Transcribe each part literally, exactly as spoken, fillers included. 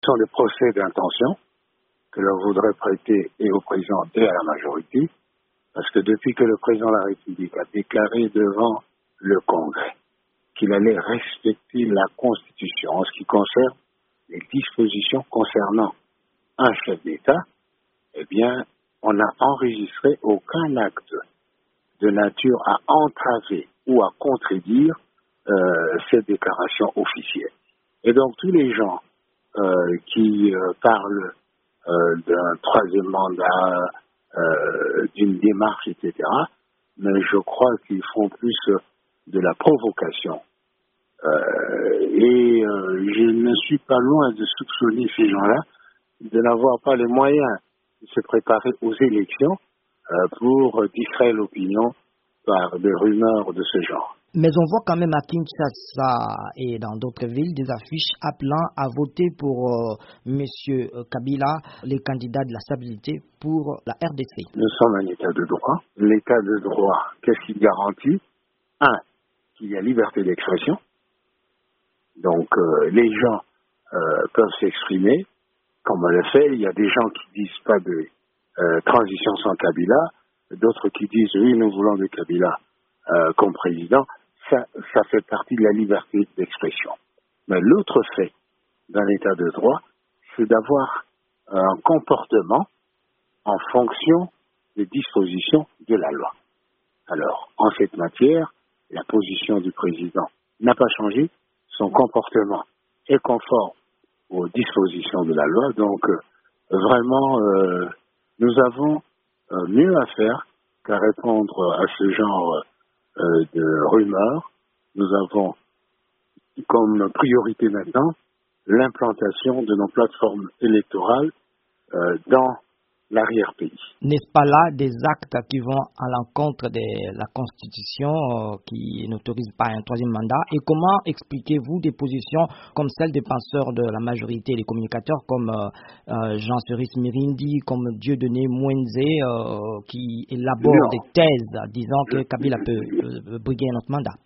Ce sont des procès d'intention que l'on voudrait prêter et au président et à la majorité, parce que depuis que le président de la République a déclaré devant le Congrès qu'il allait respecter la Constitution en ce qui concerne les dispositions concernant un chef d'État, eh bien, on n'a enregistré aucun acte de nature à entraver ou à contredire euh, cette déclaration officielle. Et donc, tous les gens euh, qui euh, parlent euh, d'un troisième mandat, euh, d'une démarche, et cetera, mais je crois qu'ils font plus de la provocation. Euh, et euh, je ne suis pas loin de soupçonner ces gens-là de n'avoir pas les moyens de se préparer aux élections euh, pour distraire l'opinion par des rumeurs de ce genre. Mais on voit quand même à Kinshasa et dans d'autres villes des affiches appelant à voter pour euh, M. Kabila, les candidats de la stabilité pour la R D C. Nous sommes un État de droit. L'État de droit, qu'est-ce qu'il garantit? Un, qu'il y a liberté d'expression. Donc euh, les gens euh, peuvent s'exprimer, comme on le fait. Il y a des gens qui disent pas de euh, transition sans Kabila, d'autres qui disent oui, nous voulons de Kabila euh, comme président. Ça, ça fait partie de la liberté d'expression. Mais l'autre fait dans l'état de droit, c'est d'avoir un comportement en fonction des dispositions de la loi. Alors, en cette matière, la position du président n'a pas changé. Son comportement est conforme aux dispositions de la loi. Donc, euh, vraiment, euh, nous avons euh, mieux à faire qu'à répondre à ce genre euh, de rumeurs. Nous avons comme priorité maintenant l'implantation de nos plateformes électorales euh, dans l'arrière-pays. N'est-ce pas là des actes qui vont à l'encontre de la Constitution euh, qui n'autorise pas un troisième mandat? Et comment expliquez-vous des positions comme celles des penseurs de la majorité des communicateurs comme euh, euh, Jean-Cyrus Mirindi, comme Dieudonné Mwenze euh, qui élaborent non. des thèses disant que Kabila peut euh, briguer un autre mandat?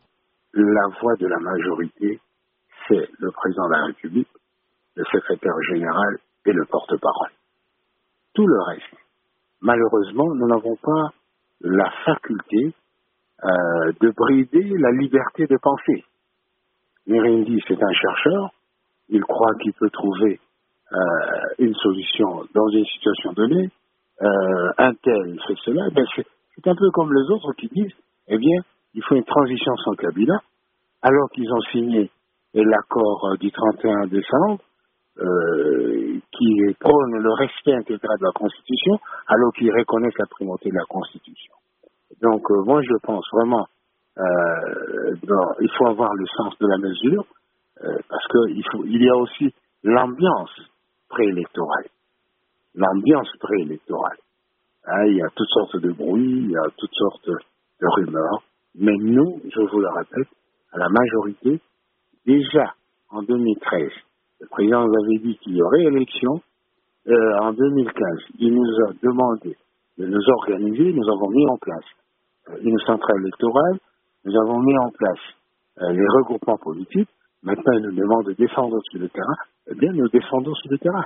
La voix de la majorité, c'est le président de la République, le secrétaire général et le porte-parole. Tout le reste, malheureusement, nous n'avons pas la faculté euh, de brider la liberté de penser. Mirindi, c'est un chercheur, il croit qu'il peut trouver euh, une solution dans une situation donnée, euh, un tel fait cela, ben c'est, c'est un peu comme les autres qui disent, eh bien, il faut une transition sans Kabila, alors qu'ils ont signé l'accord du trente et un décembre, Euh, qui prône le respect intégral de la Constitution, alors qu'ils reconnaissent la primauté de la Constitution. Donc, euh, moi, je pense vraiment euh, dans, il faut avoir le sens de la mesure, euh, parce qu'il faut, il y a aussi l'ambiance préélectorale. L'ambiance préélectorale. Hein, il y a toutes sortes de bruits, il y a toutes sortes de rumeurs, mais nous, je vous le répète, à la majorité, déjà en deux mille treize, le président nous avait dit qu'il y aurait élection. Euh, en deux mille quinze, il nous a demandé de nous organiser. Nous avons mis en place euh, une centrale électorale. Nous avons mis en place euh, les regroupements politiques. Maintenant, il nous demande de défendre sur le terrain. Eh bien, nous défendons sur le terrain.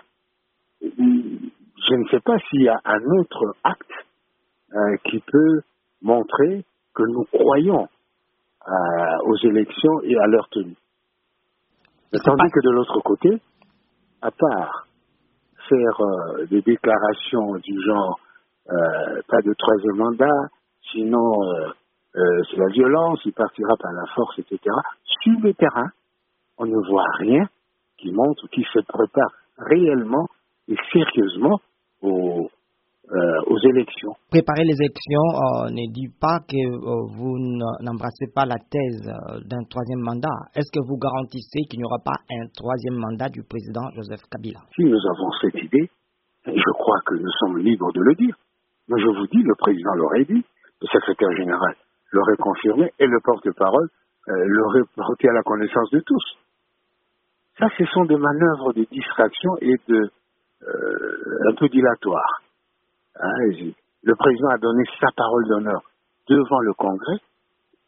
Je ne sais pas s'il y a un autre acte euh, qui peut montrer que nous croyons euh, aux élections et à leur tenue. Tandis que de l'autre côté, à part faire euh, des déclarations du genre euh, pas de troisième mandat, sinon euh, euh, c'est la violence, il partira par la force, et cetera. Sur le terrain, on ne voit rien qui montre qu'il se prépare réellement et sérieusement aux, euh, aux élections. Préparer les élections euh, ne dit pas que euh, vous n'embrassez pas la thèse euh, d'un troisième mandat. Est-ce que vous garantissez qu'il n'y aura pas un troisième mandat du président Joseph Kabila? Si nous avons cette idée, je crois que nous sommes libres de le dire. Mais je vous dis, le président l'aurait dit, le secrétaire général l'aurait confirmé et le porte-parole euh, l'aurait porté à la connaissance de tous. Ça, ce sont des manœuvres de distraction et de euh, un peu dilatoires. Hein, le président a donné sa parole d'honneur devant le Congrès.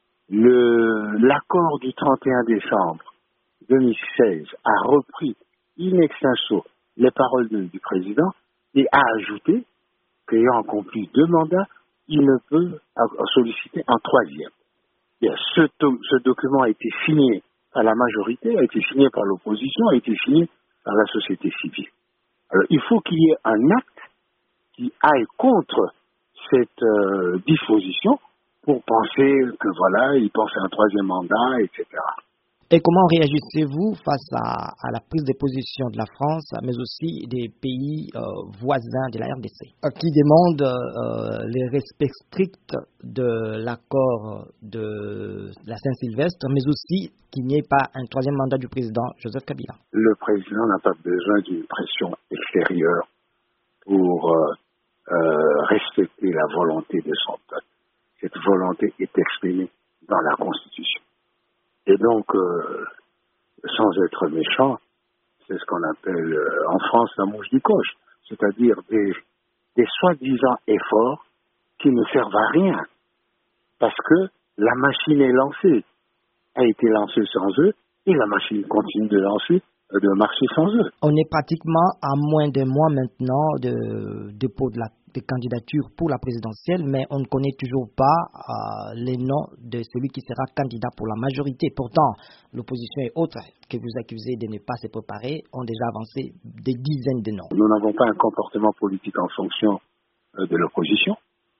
Le, l'accord du trente et un décembre deux mille seize a repris in extenso les paroles de, du président et a ajouté qu'ayant accompli deux mandats, il ne peut solliciter un troisième. Bien, ce, ce document a été signé par la majorité, a été signé par l'opposition, a été signé par la société civile. Alors, il faut qu'il y ait un acte qui aille contre cette euh, disposition pour penser que voilà, il pense à un troisième mandat, et cetera. Et comment réagissez-vous face à, à la prise de position de la France, mais aussi des pays euh, voisins de la R D C, euh, qui demandent euh, le respect strict de l'accord de la Saint-Sylvestre, mais aussi qu'il n'y ait pas un troisième mandat du président Joseph Kabila? Le président n'a pas besoin d'une pression extérieure pour euh, euh, respecter la volonté de son peuple. Cette volonté est exprimée dans la Constitution. Et donc, euh, sans être méchant, c'est ce qu'on appelle euh, en France la mouche du coche, c'est-à-dire des, des soi-disant efforts qui ne servent à rien, parce que la machine est lancée, a été lancée sans eux, et la machine continue de lancer, de marcher sans eux. On est pratiquement à moins d'un mois maintenant de dépôt de la de candidature pour la présidentielle, mais on ne connaît toujours pas euh, les noms de celui qui sera candidat pour la majorité. Pourtant, l'opposition et autres que vous accusez de ne pas se préparer ont déjà avancé des dizaines de noms. Nous n'avons pas un comportement politique en fonction euh, de l'opposition.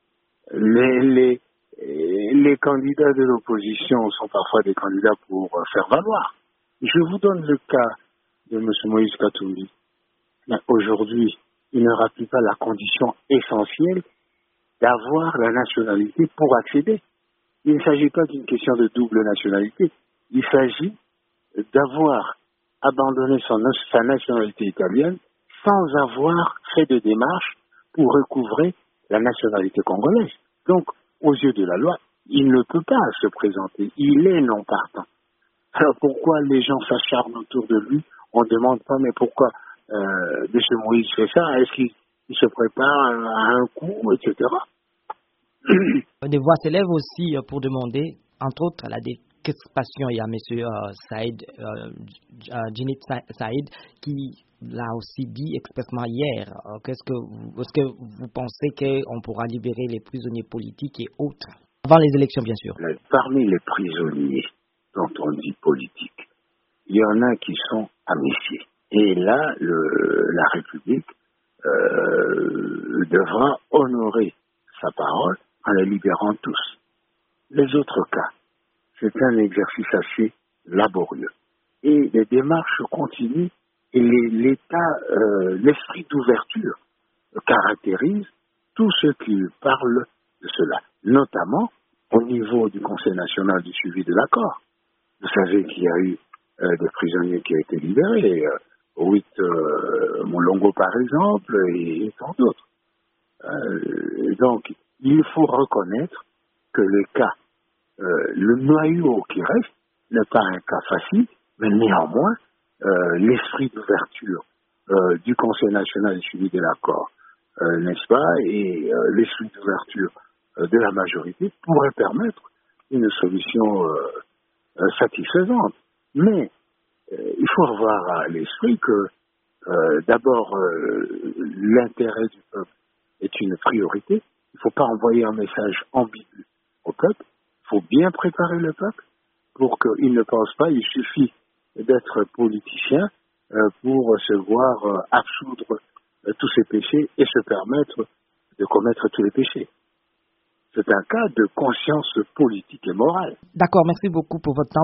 Les, les, les candidats de l'opposition sont parfois des candidats pour euh, faire valoir. Je vous donne le cas de M. Moïse Katumbi. Aujourd'hui, il n'aura plus pas la condition essentielle d'avoir la nationalité pour accéder. Il ne s'agit pas d'une question de double nationalité. Il s'agit d'avoir abandonné son, sa nationalité italienne sans avoir fait de démarche pour recouvrer la nationalité congolaise. Donc, aux yeux de la loi, il ne peut pas se présenter. Il est non partant. Alors pourquoi les gens s'acharnent autour de lui? On ne demande pas, mais pourquoi Euh, M. Moïse fait ça, est-ce qu'il se prépare à un coup, et cetera. Des voix s'élèvent aussi pour demander, entre autres, la décrispation. Il y a M. Euh, Saïd, euh, Djinnit Saïd, qui l'a aussi dit expressément hier. Euh, qu'est-ce que vous, est-ce que vous pensez qu'on pourra libérer les prisonniers politiques et autres, avant les élections, bien sûr? Parmi les prisonniers dont on dit politique, il y en a qui sont amnistiés. Et là, le, la République euh, devra honorer sa parole en les libérant tous. Les autres cas, c'est un exercice assez laborieux. Et les démarches continuent et les, l'état, euh, l'esprit d'ouverture caractérise tous ceux qui parlent de cela, notamment au niveau du Conseil national du suivi de l'accord. Vous savez qu'il y a eu euh, des prisonniers qui ont été libérés, euh, huit euh, Molongo par exemple, et tant d'autres. Euh, donc, il faut reconnaître que le cas, euh, le noyau qui reste, n'est pas un cas facile, mais néanmoins, euh, l'esprit d'ouverture euh, du Conseil national du suivi de l'accord, euh, n'est-ce pas, et euh, l'esprit d'ouverture euh, de la majorité pourrait permettre une solution euh, euh, satisfaisante. Mais euh, il faut avoir à l'esprit que euh, d'abord euh, l'intérêt du peuple est une priorité. Il ne faut pas envoyer un message ambigu au peuple. Il faut bien préparer le peuple pour qu'il ne pense pas il suffit d'être politicien euh, pour se voir euh, absoudre euh, tous ses péchés et se permettre de commettre tous les péchés. C'est un cas de conscience politique et morale. D'accord, merci beaucoup pour votre temps.